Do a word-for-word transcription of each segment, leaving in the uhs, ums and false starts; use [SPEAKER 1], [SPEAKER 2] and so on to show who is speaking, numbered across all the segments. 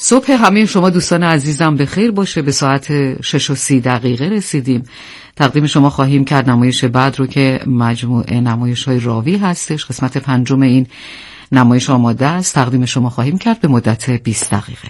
[SPEAKER 1] صبح همه شما دوستان عزیزم به خیر باشه. به ساعت شش و سی دقیقه رسیدیم. تقدیم شما خواهیم کرد نمایش بعد رو که مجموعه نمایش های راوی هستش. قسمت پنجم این نمایش آماده است. تقدیم شما خواهیم کرد به مدت بیست دقیقه.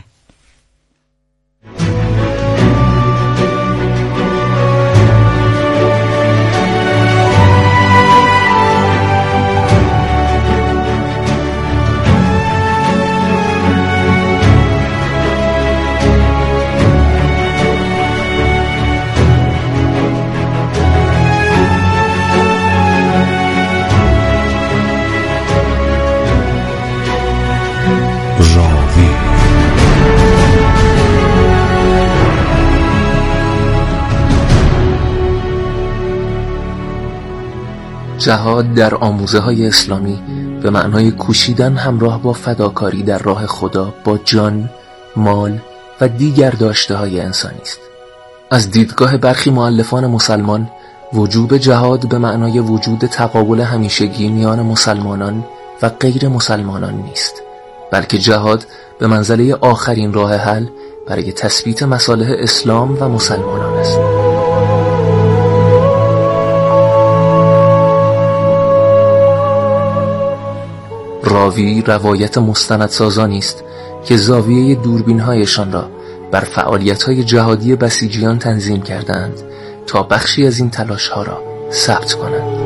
[SPEAKER 2] جهاد در آموزه های اسلامی به معنای کوشیدن همراه با فداکاری در راه خدا با جان، مال و دیگر داشته های انسانی است. از دیدگاه برخی مؤلفان مسلمان وجوب جهاد به معنای وجود تقابل همیشگی میان مسلمانان و غیر مسلمانان نیست، بلکه جهاد به منزله آخرین راه حل برای تثبیت مصالح اسلام و مسلمانان است. راوی روایت مستندسازانی است که زاویه دوربین‌هایشان را بر فعالیت‌های جهادی بسیجیان تنظیم کردند تا بخشی از این تلاش‌ها را ثبت کنند.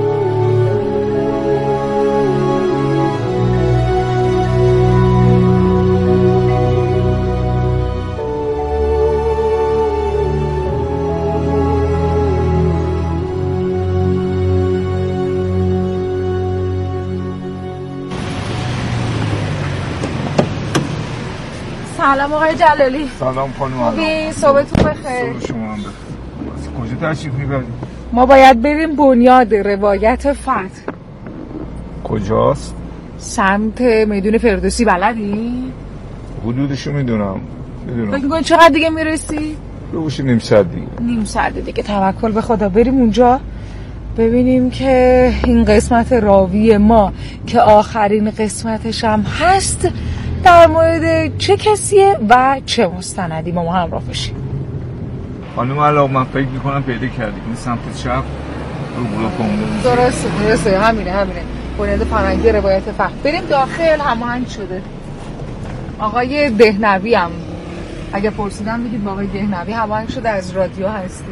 [SPEAKER 3] سلام آقای جلالی.
[SPEAKER 4] سلام خانم.
[SPEAKER 3] خوبی؟ صبحتون بخیر.
[SPEAKER 4] صبح شما هم بخیر. کجا تشریف میبرید؟
[SPEAKER 3] ما باید بریم بنیاد روایت فتح.
[SPEAKER 4] کجاست؟
[SPEAKER 3] سمت میدون فردوسی. بلدی؟
[SPEAKER 4] حدودشو میدونم. میدونم.
[SPEAKER 3] فکر می‌کنی چقدر دیگه میرسی؟
[SPEAKER 4] بگوشی نیم ساعت دیگه.
[SPEAKER 3] نیم ساعت دیگه. توکل به خدا. بریم اونجا ببینیم که این قسمت راوی ما که آخرین قسمتش هم هست در مورد چه کسیه و چه مستندی با ما همراه بشیم.
[SPEAKER 4] خانم علاق من فکر میکنم پیدا کردیم این سمت چپ رو بولا پامونده.
[SPEAKER 3] درسته درسته همینه همینه بنیاد فرهنگی روایت فتح. بریم داخل. هماهنگ شده. آقای دهنوی هم اگه پرسیدم میگید با آقای دهنوی هماهنگ شده، از رادیو هستی.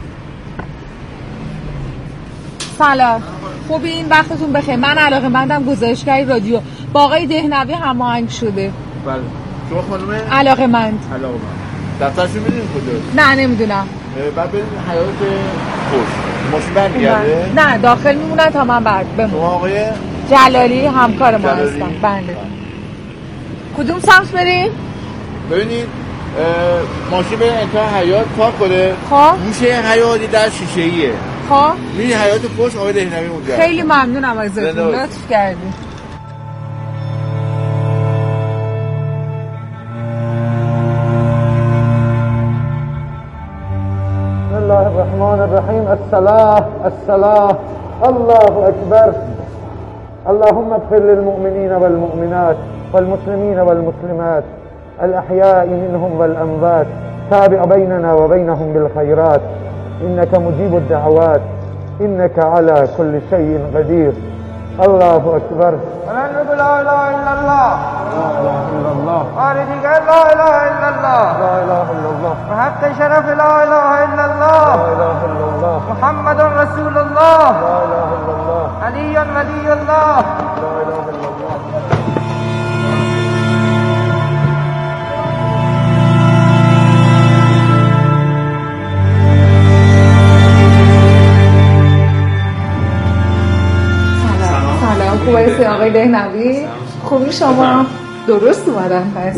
[SPEAKER 3] سلام خوبی؟ این وقتتون بخیر. من علاقه‌مندم گزارشگری رادیو. با آقای دهنوی هماهنگ شده.
[SPEAKER 5] بله. شما خانم
[SPEAKER 3] علاقه‌مند.
[SPEAKER 5] علاقه‌مند. دفترشو میدونید کجاست؟
[SPEAKER 3] نه نمیدونم.
[SPEAKER 5] بعد برید حیاط خوش. ماشین برمیگرده؟
[SPEAKER 3] نه داخل میمونن تا من بعد بمونم.
[SPEAKER 5] شما آقای
[SPEAKER 3] جلالی همکار ما هستم. بله. کدوم سمت بریم؟
[SPEAKER 5] ببینید ماشین به انتها حیاط پارک کنه.
[SPEAKER 3] خب
[SPEAKER 5] گوشه حیاطی در شیشه‌ایه.
[SPEAKER 3] خب
[SPEAKER 5] میری حیاط خوش آقای دهنوی اونجا.
[SPEAKER 3] خیلی ممنونم ازتون. لطف کردید.
[SPEAKER 6] بسم الله الرحمن الرحیم. الصلاة الصلاة الله اکبر. اللهم اغفر للمؤمنین والمؤمنات والمسلمین والمسلمات الأحياء منهم والأموات تابع بيننا وبينهم بالخيرات إنك مجيب الدعوات إنك على كل شيء قدير. الله أكبر.
[SPEAKER 7] ونحن لا إله إلا الله
[SPEAKER 6] لا إله إلا الله.
[SPEAKER 7] آردك لا إله إلا الله
[SPEAKER 6] لا إله إلا الله.
[SPEAKER 7] وحق شرف لا إله إلا الله
[SPEAKER 6] لا إله إلا الله.
[SPEAKER 7] محمد رسول الله
[SPEAKER 6] لا إله إلا الله.
[SPEAKER 7] علي ولي الله
[SPEAKER 6] لا إله إلا الله.
[SPEAKER 3] سلام. خوبه آقای دهنوی؟ خوبی شما؟ درست اومدن پس.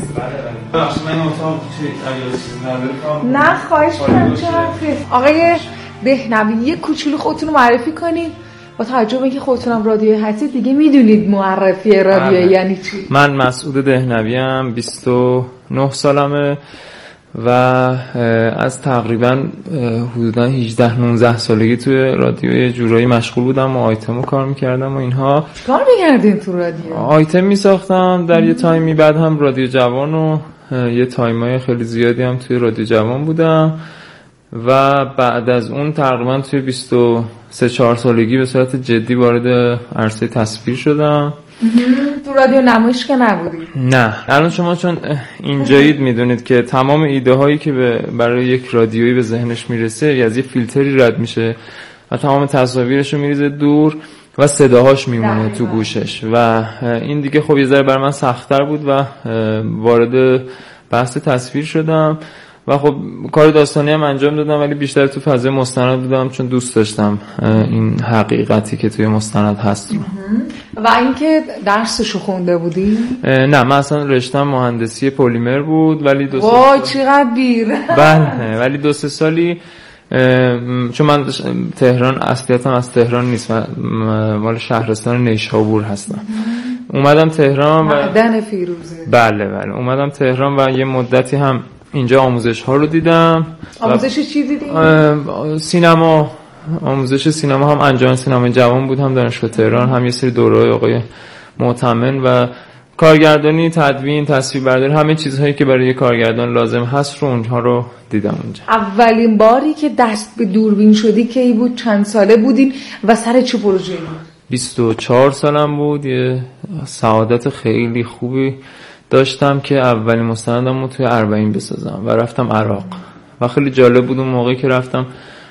[SPEAKER 3] نه خواهش کنم. چرا آقای دهنوی یه کوچولو خودتون رو معرفی کنید؟ با توجه به اینکه خودتونم رادیویی هستید دیگه میدونید معرفی رادیویی یعنی چی.
[SPEAKER 8] من مسعود دهنوی ام، بیست و نه سالمه و از تقریبا حدودا هجده نوزده سالگی توی رادیو یه جورایی مشغول بودم و آیتمو کار میکردم و اینها.
[SPEAKER 3] کار میکردین تو رادیو؟
[SPEAKER 8] آیتم میساختم در یه تایمی، بعد هم رادیو جوان رو یه تایمای خیلی زیادی هم توی رادیو جوان بودم و بعد از اون تقریبا توی بیست و سه چهار سالگی به صورت جدی وارد عرصه تصویر شدم.
[SPEAKER 3] تو رادیو نمایش که نبودی؟
[SPEAKER 8] نه، الان شما چون اینجایید میدونید که تمام ایده هایی که برای یک رادیویی به ذهنش میرسه از یه فیلتری رد میشه و تمام تصاویرش رو میریزه دور و صداهاش میمونه تو گوشش و این دیگه خب یه ذره برای من سخت‌تر بود و وارد بحث تصویر شدم و خب کار داستانی هم انجام دادم ولی بیشتر تو فضای مستند بودم چون دوست داشتم این حقیقتی که توی مستند هست.
[SPEAKER 3] و اینکه درسشو خونده بودی؟
[SPEAKER 8] نه، من اصلا رشتم مهندسی پلیمر بود ولی دو
[SPEAKER 3] وای چقدر بیر.
[SPEAKER 8] بله، ولی دو سه سالی چون من تهران اصلیتم از تهران نیست و مال شهرستان نیشابور هستم. اومدم تهران و
[SPEAKER 3] معدن فیروزه.
[SPEAKER 8] بله بله اومدم تهران و یه مدتی هم اینجا آموزش ها رو دیدم.
[SPEAKER 3] آموزش چی دیدی؟
[SPEAKER 8] سینما، آموزش سینما هم انجمن سینما جوان بود، هم دانشگاه تهران، هم یه سری دوره‌های آقای معتمن و کارگردانی، تدوین، تصویربرداری، همه چیزهایی که برای کارگردان لازم هست رو اونها رو دیدم اونجا.
[SPEAKER 3] اولین باری که دست به دوربین شدی کی بود؟ چند ساله بودین و سر چه پروژه‌ای بود؟
[SPEAKER 8] بیست و چهار سالم بود. یه سعادت خیلی خوبی داشتم که اولین مستندم رو توی اربعین بسازم و رفتم عراق و خیلی جالب بود اون موقعی که رفتم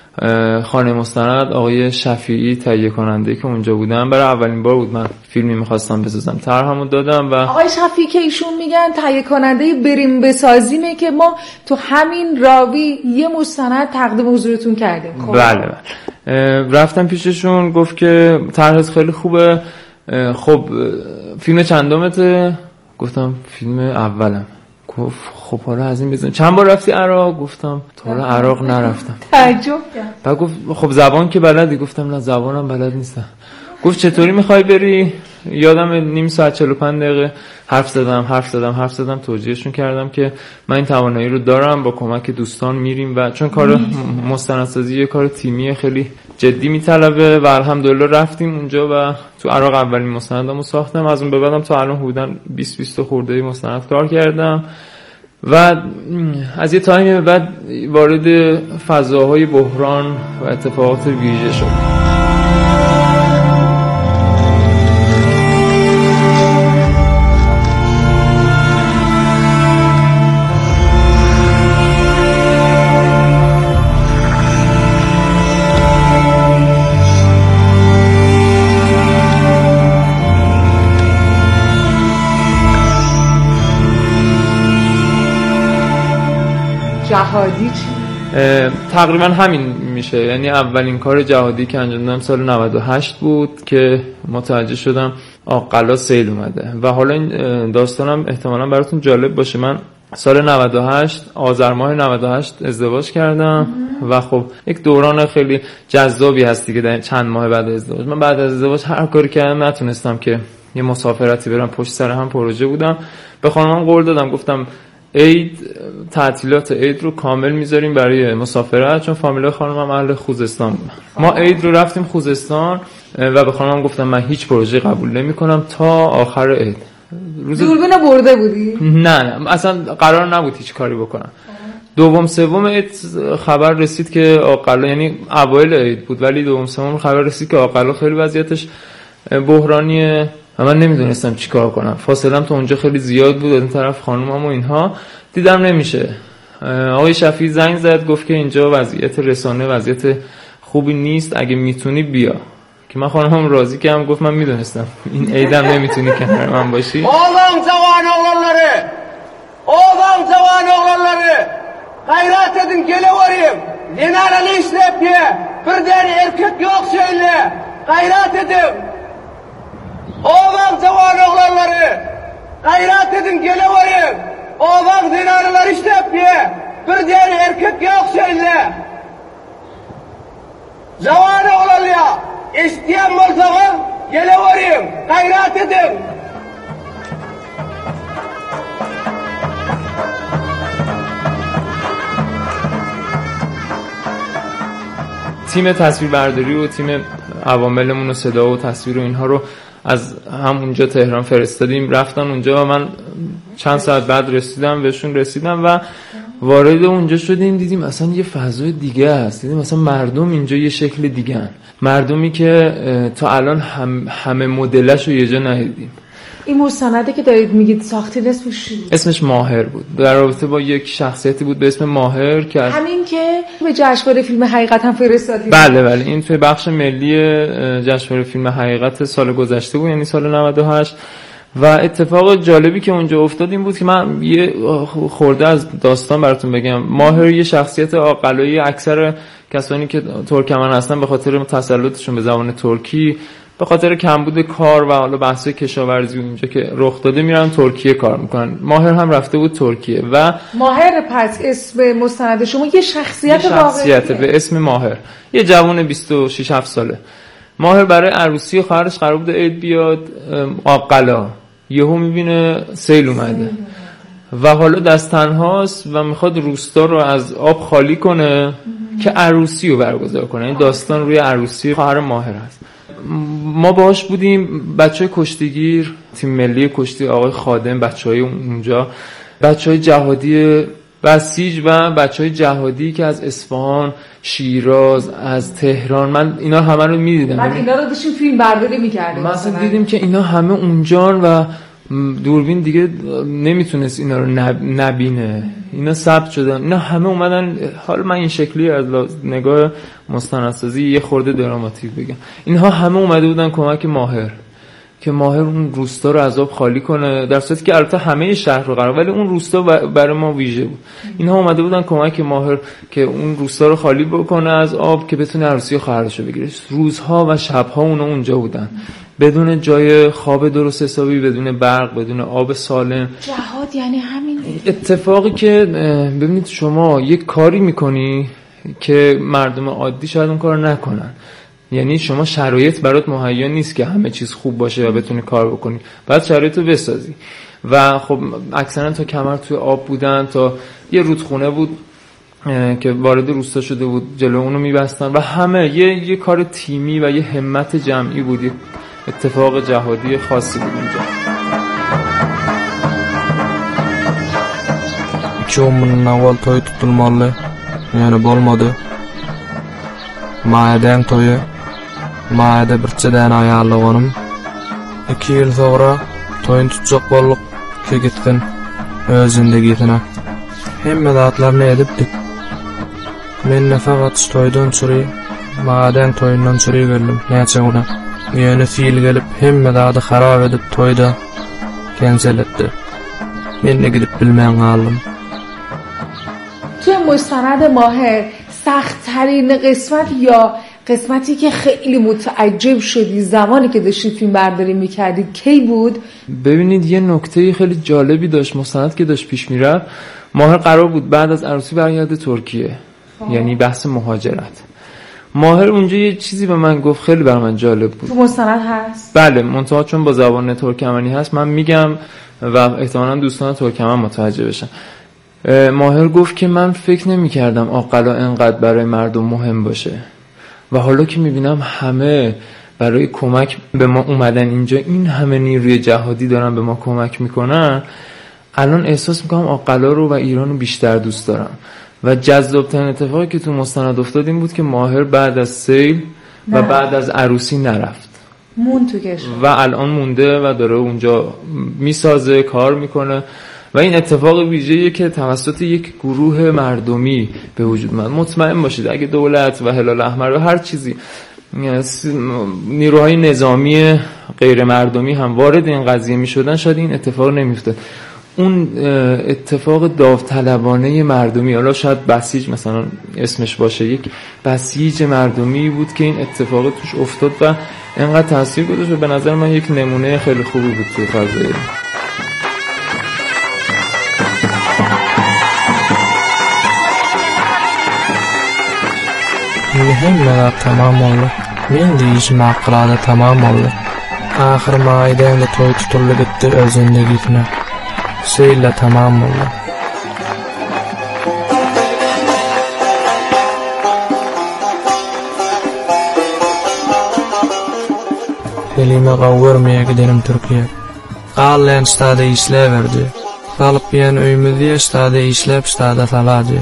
[SPEAKER 8] خانه مستند آقای شفیعی تهیه کننده که اونجا بودم، برای اولین بار بود من فیلمی میخواستم بسازم، طرحمو دادم و
[SPEAKER 3] آقای شفیعی که ایشون میگن تهیه کننده بریم بسازیمه که ما تو همین راوی یه مستند تقدیم حضورتون کردیم. خب
[SPEAKER 8] بله بله رفتم پیششون، گفت که طرحت خیلی خوبه، خب فیلم چندمته؟ گفتم فیلم اولم. گفت خب حالا از این بزن چند بار رفتی عراق؟ گفتم تا حالا عراق نرفتم.
[SPEAKER 3] تعجب کرد.
[SPEAKER 8] بعد گفت خب زبان که بلدی؟ گفتم نه زبانم بلد نیستم. گفت چطوری میخوای بری؟ یادم نیم ساعت چهل و پنج دقیقه حرف زدم حرف زدم حرف زدم توجیهشون کردم که من این توانایی رو دارم، با کمک دوستان میریم و چون کار مستندسازی یه کار تیمی خیلی جدی میطلبه و الحمدلله رفتیم اونجا و تو عراق اولین مستندمو ساختم. از اون به بعدم تا الان حدوداً بیست بیست خورده مستند کار کردم و از یه تایمی بعد وارد فضاهای بحران و اتفاقات ویژه شدم.
[SPEAKER 3] جهادی چی؟
[SPEAKER 8] تقریبا همین میشه، یعنی اولین کار جهادی که انجام دادم سال نود و هشت بود که متوجه شدم آقلا سیل اومده و حالا این داستانم احتمالاً براتون جالب باشه. من سال نود و هشت آذر ماه نود و هشت ازدواج کردم و خب یک دوران خیلی جذابی هستی که در چند ماه بعد از ازدواج من بعد از ازدواج هر کاری کردم نتونستم که یه مسافرتی برم، پشت سر هم پروژه بودم. به خانمم قول دادم، گفتم عید تعطیلات عید رو کامل میذاریم برای مسافرت، چون فامیلای خانمم اهل خوزستان بود. ما عید رو رفتیم خوزستان و به خانمم گفتم من هیچ پروژه قبول نمی‌کنم تا آخر عید.
[SPEAKER 3] روز دوربین برده بودی؟
[SPEAKER 8] نه نه اصلا قرار نبود هیچ کاری بکنم. دوم سوم عید خبر رسید که آقلا، یعنی اوایل عید بود ولی دوم سوم خبر رسید که آقلا خیلی وضعیتش بحرانیه و من نمیدونستم چی کار کنم. فاصلم تو اونجا خیلی زیاد بود، از این طرف خانومم و اینها، دیدم نمیشه. آقای شفیعی زنگ زد گفت که اینجا وضعیت رسانه وضعیت خوبی نیست، اگه میتونی بیا. که من خانومم راضی کردم، گفت من میدونستم این عیدم نمیتونی کنار من باشی.
[SPEAKER 9] Oğlan cavan oğlanları, oğlan cavan oğlanları, gayret edin geliverim. Dinarını işlep ye, bir tane erkek yok söyle, gayret edin. Oğlan cavan oğlanları, gayret edin geliverim. Oğlan dinarları işlep ye, bir tane erkek yok söyle. Cavan oğlan ya, isteyen olsanız geliverim, gayret edin.
[SPEAKER 8] تیم تصویربرداری و تیم عواملمون و صدا و تصویر و اینها رو از همونجا تهران فرستادیم رفتن اونجا و من چند ساعت بعد رسیدم بهشون رسیدم و وارد اونجا شدیم دیدیم اصلا یه فضای دیگه است. دیدیم اصلا مردم اینجا یه شکل دیگه هن. مردمی که تا الان هم همه مدلش رو یه جا ندیدیم.
[SPEAKER 3] این مستنده که دارید میگید ساختین اسمش چی؟
[SPEAKER 8] اسمش ماهر بود، در رابطه با یک شخصیتی بود به اسم ماهر که
[SPEAKER 3] همین که به جشنواره فیلم حقیقت هم فرستادید.
[SPEAKER 8] بله بله این توی بخش ملی جشنواره فیلم حقیقت سال گذشته بود، یعنی سال نود و هشت. و اتفاق جالبی که اونجا افتاد این بود که من یه خورده از داستان براتون بگم. ماهر یه شخصیت عاقلانه، اکثر کسانی که ترکمن هستن به خاطر تسلطشون به زبان ترکی، به خاطر کمبود کار و حالا بحث کشاورزی اونجا که رخ داده میرن ترکیه کار میکنن. ماهر هم رفته بود ترکیه و
[SPEAKER 3] ماهر پس اسم مستند شما یه شخصیت
[SPEAKER 8] واقعی شخصیت به اسم ماهر، یه جوان بیست و شش هفت ساله. ماهر برای عروسی خواهرش قرار بود عید بیاد آقلا، یهو میبینه سیل اومده و حالا دست تنهاست و میخواد روستا رو از آب خالی کنه که عروسی رو برگزار کنه. این داستان روی عروسی خواهر ماهر هست. ما باهاش بودیم، بچهای کشتیگیر، تیم ملی کشتی آقای خادم، بچهای اونجا، بچهای جهادی بسیج و بچهای جهادی که از اصفهان، شیراز، از تهران، من اینا همه رو میدیدم.
[SPEAKER 3] بعد اینا رو داشتیم فیلم برداری میکردیم.
[SPEAKER 8] مثلا دیدیم که اینا همه اونجان و دوربین دیگه نمیتونست اینا رو نبینه، اینا ثبت شدن، اینا همه اومدن. حالا من این شکلی از نگاه مستندسازی یه خورده دراماتیک بگم، اینها همه اومده بودن کمک ماهر که ماهر اون روستا رو از آب خالی کنه، در صورتی که البته همه شهر رو قرار، ولی اون روستا برای ما ویژه بود. اینها اومده بودن کمک ماهر که اون روستا رو خالی بکنه از آب که بتونه عروسی خواهرش رو بگیره. روزها و شبها اونا اونجا بودن بدون جای خواب درست حسابی، بدون برق، بدون آب سالم.
[SPEAKER 3] جهاد یعنی همین
[SPEAKER 8] اتفاقی که ببینید شما یک کاری میکنی که مردم عادی شاید اون کار نکنن، یعنی شما شرایط برات مهیا نیست که همه چیز خوب باشه و بتونی کار بکنی، باید شرایط رو بسازی. و خب اکثرا تا کمر توی آب بودن، تا یه رودخونه بود که وارد روستا شده بود جلو اونو میبستن و همه یه, یه کار تیمی و یه همت جمعی بود، یه اتفاق جهادی خاصی بود اونجا.
[SPEAKER 10] iki on bundan avval toy tutulmalı, yani bolmadı. Maeden toyu, maede birçeden ayarlığanım. iki yıl sonra toyun tutacak bolluk kegittin özündegitine. Hemme dağıtlar ne edipdik? Men ne fakat toydan sürü, maeden toyundan sürü geldim, neçe ona. Yeni fiil gelip hemme dağıdı harap edip toyda cancel etti. Men ne gidip bilmeyen kaldım.
[SPEAKER 3] توی مستند ماهر سخت ترین قسمت یا قسمتی که خیلی متعجب شدی زمانی که داشتید فیلم برداری میکردید کی بود؟
[SPEAKER 8] ببینید یه نکته خیلی جالبی داشت مستند که داشت پیش میرفت. ماهر قرار بود بعد از عروسی برگرده ترکیه، یعنی بحث مهاجرت. ماهر اونجا یه چیزی به من گفت خیلی برای من جالب بود.
[SPEAKER 3] تو مستند هست؟
[SPEAKER 8] بله، منتها چون با زبان ترکمنی هست من میگم و احتمالاً دوستان ترکمن متوجه بشن. ماهر گفت که من فکر نمی کردم عاقلا انقدر برای مردم مهم باشه و حالا که میبینم همه برای کمک به ما اومدن اینجا، این همه نیروی جهادی دارن به ما کمک میکنن، الان احساس میکنم عاقلا رو و ایران رو بیشتر دوست دارم. و جذابترین اتفاقی که تو مستند افتاد این بود که ماهر بعد از سیل و نه. بعد از عروسی نرفت،
[SPEAKER 3] مون تو کشور
[SPEAKER 8] و الان مونده و داره اونجا میسازه، کار میکنه و این اتفاق ویژه‌ایه که توسط یک گروه مردمی به وجود اومد. مطمئن باشید اگه دولت و هلال احمر و هر چیزی، نیروهای نظامی غیر مردمی هم وارد این قضیه میشدن، شاید این اتفاق نمیافتاد. اون اتفاق داوطلبانه مردمی، حالا شاید بسیج مثلا اسمش باشه، یک بسیج مردمی بود که این اتفاق توش افتاد و اینقدر تاثیر گذاشت و به نظر من یک نمونه خیلی خوبی بود توی فضای
[SPEAKER 10] Mühimmeler tamam oldu. Men deyişim hakkılarda tamam oldu. Ahir maiden de toy tutullu gitti özündegitine. Seyle tamam oldu. elime gawurmaya gidenim Türkiye. Gallen stada işleverdi. Kalıp yen öýmüzde stada işlep stada saladı.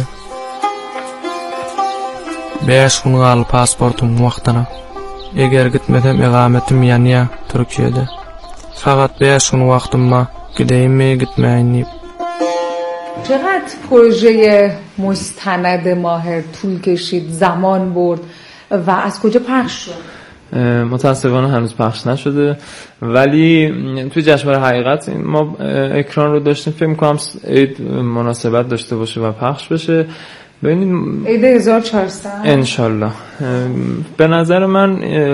[SPEAKER 10] beş gün galyp pasportum wagtyna. Eger gitmedem egametim ýanýa Türkiýede. Fakat beş gün wagtymma gideyim gitmeýin.
[SPEAKER 3] چقدر پروژه مستند ماهر طول کشید، زمان برد و از کجا پخش شد؟
[SPEAKER 8] متاسفانه هنوز پخش نشده، ولی توی جشنواره حقیقت ما اکران رو داشتیم. فکر می‌کنم عید مناسبت داشته باشه و پخش بشه. ببینید
[SPEAKER 3] عید هزار و چهارصد
[SPEAKER 8] انشالله. به نظر من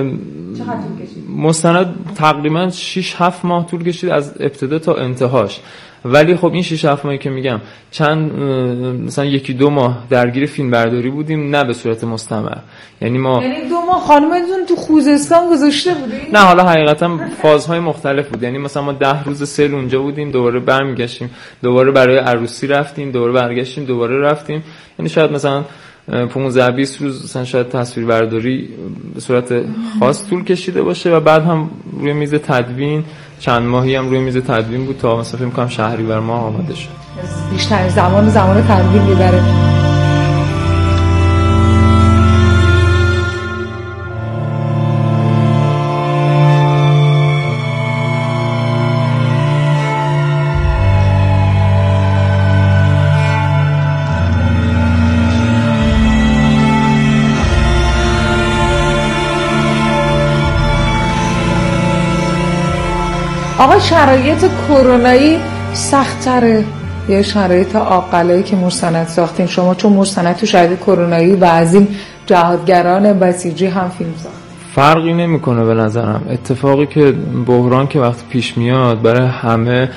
[SPEAKER 8] مستند تقریبا شش هفت ماه طول کشید از ابتدا تا انتهاش، ولی خب این شش هفت ماهی که میگم چند مثلا یکی دو ماه درگیر فیلم برداری بودیم، نه به صورت مستمر. یعنی ما
[SPEAKER 3] یعنی دو ماه خانمتون تو خوزستان گذاشته بودین؟
[SPEAKER 8] نه، حالا حقیقتا فازهای مختلف بود. یعنی مثلا ما ده روز سیل اونجا بودیم، دوباره برمیگشتیم، دوباره برای عروسی رفتیم، دوباره برگشتیم، دوباره رفتیم. یعنی شاید مثلا پانزده بیست روز مثلا شاید تصویر برداری به صورت خاص طول کشیده باشه و بعد هم روی میز تدوین چند ماهی هم روی میز تدوین بود تا مثلا فکر می‌کنم شهریور ماه آماده شد.
[SPEAKER 3] بیشتر زمان زمان تدوین میبره. آقا شرایط کرونایی سخت‌تره یا شرایط عاقله‌ای که مستند ساختین شما؟ چون مستند تو شرایط کرونایی و از این جهادگران بسیجی هم فیلم ساخت.
[SPEAKER 8] فرقی نمیکنه به نظرم. اتفاقی که بحران که وقتی پیش میاد برای همه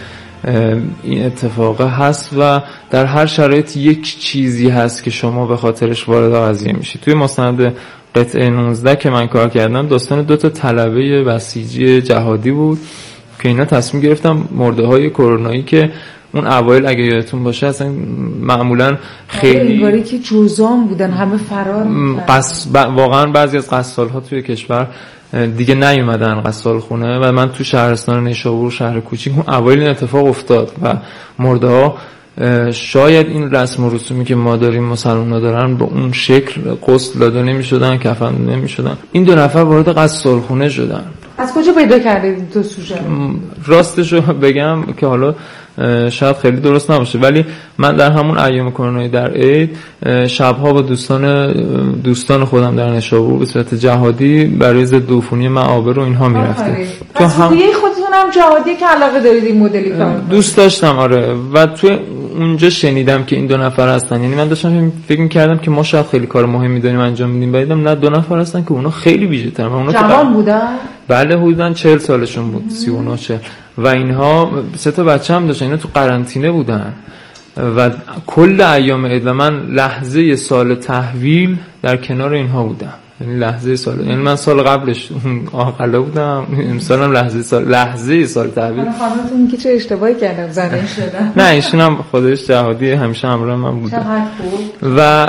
[SPEAKER 8] این اتفاق هست و در هر شرایط یک چیزی هست که شما به خاطرش وارد قضیه میشید. توی مستند قطعه نوزده که من کار کردم داستان دو تا طلبه بسیجی جهادی بود که اینا تصمیم گرفتم مرده های کرونایی که اون اوایل اگه یادتون باشه اصلا معمولا خیلی
[SPEAKER 3] انگاری که جزام بودن، همه فرار می‌کردن.
[SPEAKER 8] قص... ب... واقعا بعضی از قصال‌ها توی کشور دیگه نیومدن قصال خونه و من تو شهرستان نیشابور شهر کوچیک اون اوایل این اتفاق افتاد و مرده ها شاید این رسم و رسومی که ما داریم مسلمان‌ها دارن با اون شکل غسل داده نمی‌شدن، کفن نمی‌شدن. این دو نفر وارد قصال خونه شدن.
[SPEAKER 3] از کجا پیدا کردید تو سوژه؟
[SPEAKER 8] راستشو بگم که حالا شاید خیلی درست نباشه، ولی من در همون ایام کرونایی در عید شبها با دوستان دوستان خودم در نیشابور به صورت جهادی برای ضد عفونی معابر و اینها میرفتیم.
[SPEAKER 3] تو هم خودتون هم جهادی که علاقه دارید این مدلی کار
[SPEAKER 8] دوست داشتم. آره، و تو اونجا شنیدم که این دو نفر هستن. یعنی من داشتم فکر می‌کردم که ما شاید خیلی کار مهمی داریم انجام میدیم، دیدم نه، دو نفر هستن که اونا خیلی ویژه‌ترن. اونا
[SPEAKER 3] جوان بودن؟
[SPEAKER 8] بله، حدوداً چهل سالشون بود، سی و نه چهل. و اینها سه تا بچه هم داشتن. اینا تو قرنطینه بودن و کل ایام عید و من لحظه سال تحویل در کنار اینها بودم. یعنی لحظه سال، یعنی من سال قبلش عاقله بودم، امسال هم لحظه سال لحظه سال تحویل.
[SPEAKER 3] خانمتون که چه اشتباهی کردم زنده شدن؟
[SPEAKER 8] نه، ایشون هم خودش جهادی، همیشه همراه من بوده.
[SPEAKER 3] چقدر خوب.
[SPEAKER 8] و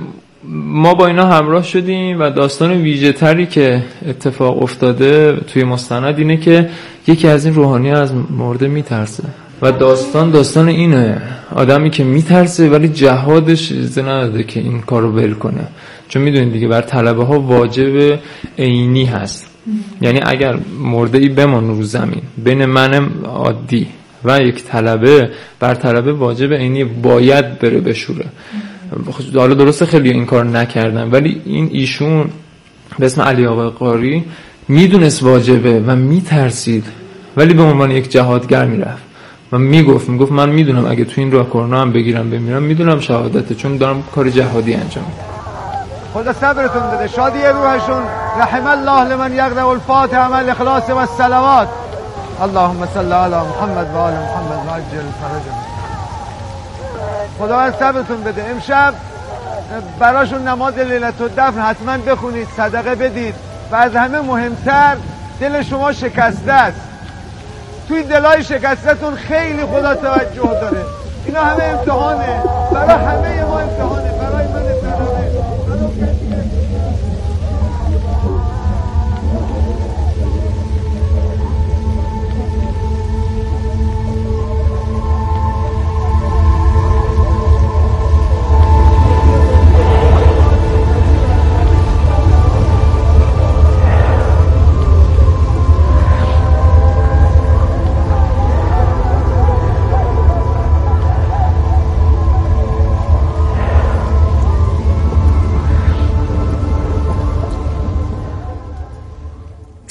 [SPEAKER 8] ما با اینا همراه شدیم و داستان ویژه تری که اتفاق افتاده توی مستند اینه که یکی از این روحانی از مرده میترسه و داستان داستان اینه، آدمی که میترسه ولی جهادش اجازه نداده که این کارو ول کنه، چون میدونید دیگه بر طلبه ها واجب عینی هست. یعنی اگر مرده ای بمونه رو زمین بین من عادی و یک طلبه، بر طلبه واجب عینی باید بره بشوره. حالا درسته خیلی این کار نکردن، ولی این ایشون به اسم علی آقای قاری میدونست واجبه و میترسید، ولی به عنوان یک جهادگر میرفت و میگفت میگفت من میدونم اگه تو این راه کرونا هم بگیرم بمیرم میدونم شهادته، چون دارم کار جهادی انجام میدم.
[SPEAKER 7] خدا صبرتون بده، شادی روحشون. رحم الله لمن یقرأ الفاتحه مع الاخلاص و الصلوات. اللهم صل علی محمد و آل محمد و عجل فرجهم. خدا صبرتون بده. امشب براشون نماز لیلة الدفن حتما بخونید، صدقه بدید و از همه مهمتر دل شما شکسته است. توی دلای شکستتون خیلی خدا توجه داره. اینا همه امتحانه، برای همه ما امتحانه، برای من امتحانه.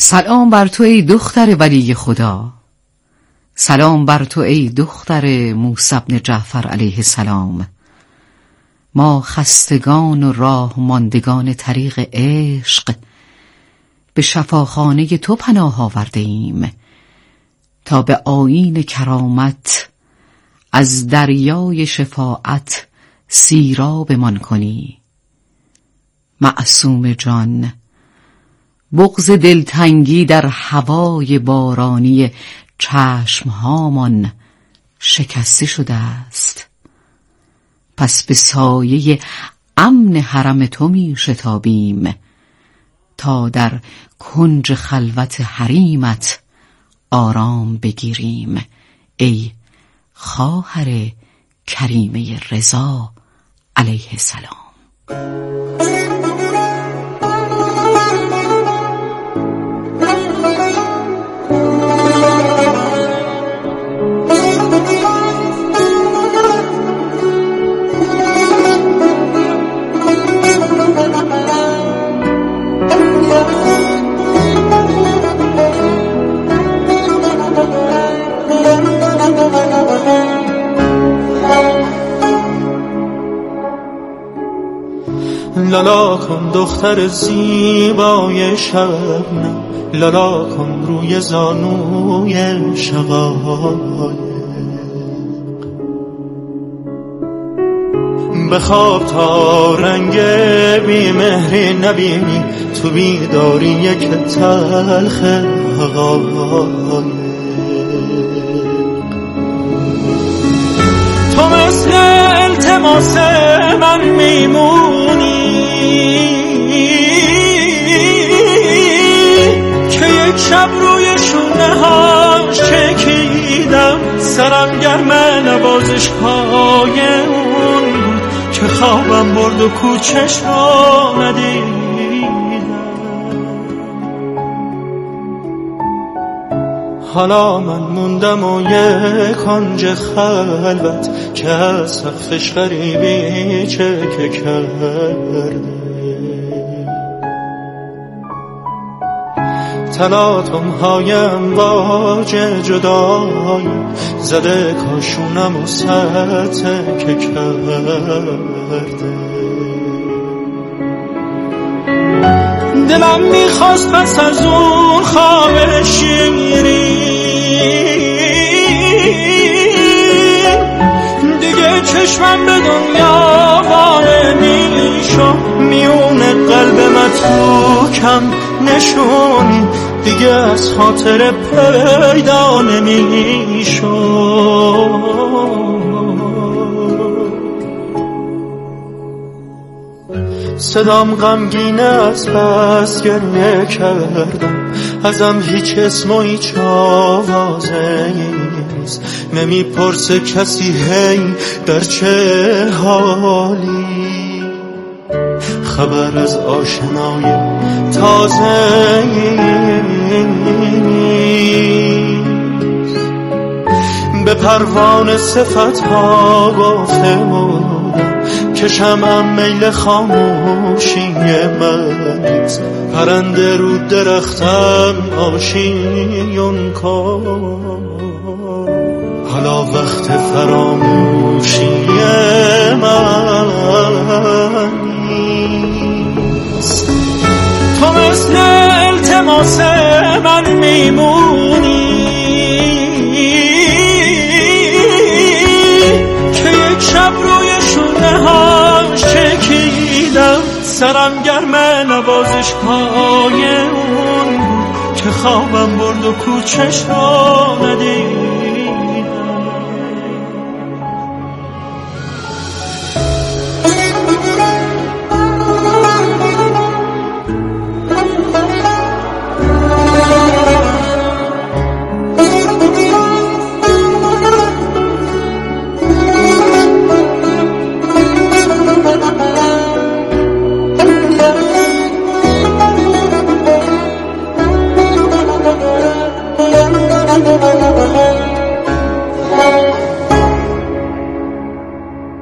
[SPEAKER 1] سلام بر تو ای دختر ولی خدا، سلام بر تو ای دختر موسی بن جعفر علیه السلام. ما خستگان و راه ماندگان طریق عشق به شفاخانه تو پناه آورده ایم تا به آیین کرامت از دریای شفاعت سیرابمان کنی. معصوم جان، بغض دلتنگی در هوای بارانی چشمهامان شکسته شده است، پس به سایه امن حرم تو می شتابیم تا در کنج خلوت حریمت آرام بگیریم ای خواهر کریمه رضا علیه السلام.
[SPEAKER 11] لالا کن دختر زیبای شبنم، لالا کن روی زانوی شقایق، بخواب تا رنگ بیمهری نبینی تو بیداری که تلخ حقایق. تو مثل التماس من میمونی که یک شب روی شونه هاش چکیدم، سرم گرم نوازش های اون بود که خوابم برد و کوچش را ندیدم. حالا من موندم و یک کنج خلوت که از سقفش غریبی چکه کرده، تلاطم هایم باج جدایی زده کاشونم و ستکه کرده. دلم میخواست پس از اون خواب شیرین دیگه چشمم به دنیا واره میشم، میون قلب متروکم نشونی دیگه از خاطر پیدا نمیشم. صدام غمگین از بس گریه کردم، ازم هیچ اسم و هیچ آوازه نیست، نمیپرسه کسی هی در چه حالی، خبر از آشنای تازه نیست. به پروانه صفت ها گفته بودم که شمعم میل خاموشی منیست، پرنده رو درختم آشیون کن، حالا وقت فراموشی منیست. تو مثل التماس من میمونی که یک شب روی شونه هاش چکیدم، سرم گرم نوازش های اون بود که خوابم برد و کوچش را ندیدم.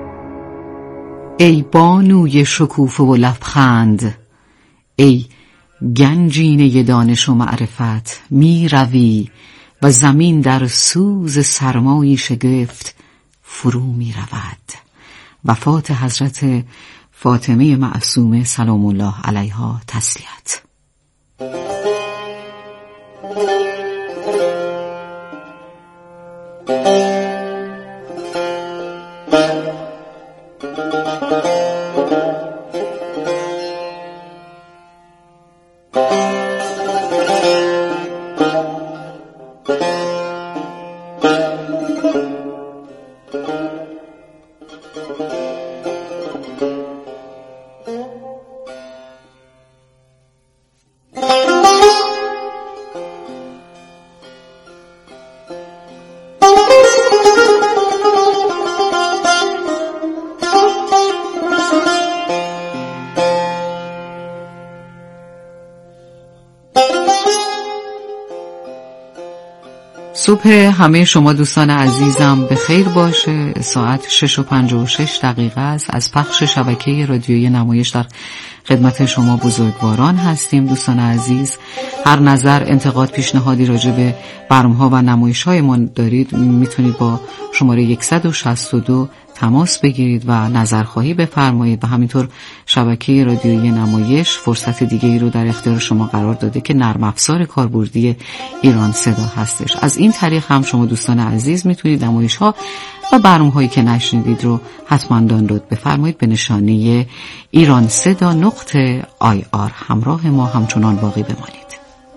[SPEAKER 1] ای بانوی شکوفه و لبخند، ای گنجینه دانش و معرفت می روی و زمین در سوز سرمایی شگفت فرو می رود. وفات حضرت فاطمه معصومه سلام الله علیها تسلیت. صبح همه شما دوستان عزیزم به خیر باشه. ساعت شش و پنجاه و شش دقیقه است. از پخش شبکه رادیویی نمایش در خدمت شما بزرگواران هستیم. دوستان عزیز، هر نظر، انتقاد، پیشنهادی راجع به برنامه‌ها و نمایش‌هایمان دارید میتونید با شماره صد و شصت و دو تماس بگیرید و نظرخواهی بفرمایید. و همینطور شبکه رادیویی نمایش فرصت دیگه‌ای رو در اختیار شما قرار داده که نرم افزار کاربردی ایران صدا هستش. از این طریق هم شما دوستان عزیز میتونید نمایش‌ها و برنامه‌هایی که نشنیدید رو حتما دانلود بفرمایید به نشانه ایران صدا نقطه آی آر. همراه ما همچنان باقی بمانید.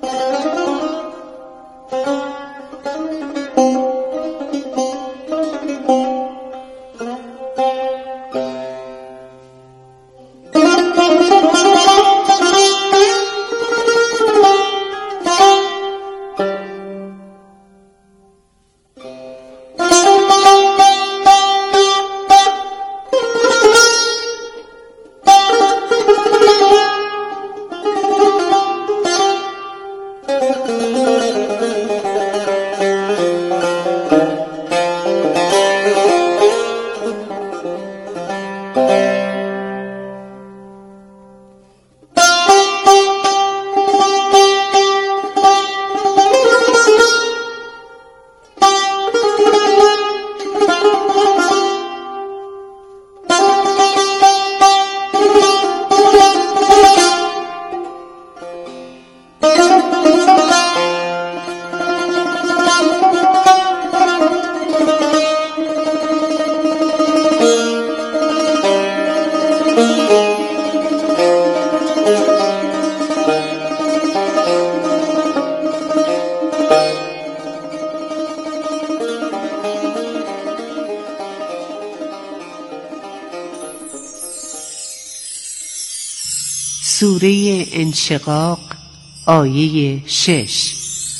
[SPEAKER 12] سوره انشقاق آیه شش.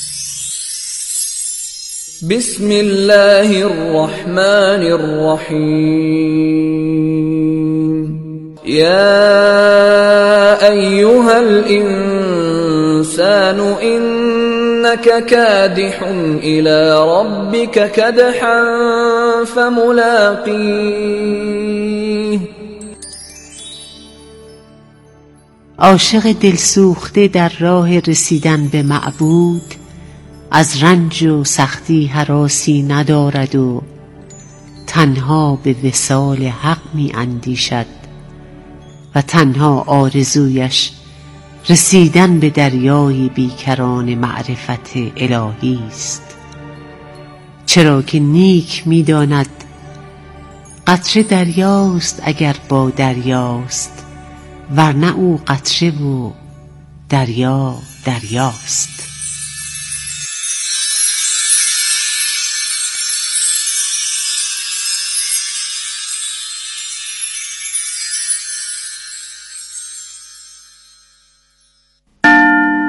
[SPEAKER 13] بسم الله الرحمن الرحیم. یا ایها الانسان انك کادح الى ربك کدحا فملاقیه.
[SPEAKER 12] عاشق دلسوخته در راه رسیدن به معبود از رنج و سختی هراسی ندارد و تنها به وصال حق می اندیشد و تنها آرزویش رسیدن به دریای بیکران معرفت الهی است. چرا که نیک می داند قطره دریاست اگر با دریاست، ورنه او قطره و دریا دریاست.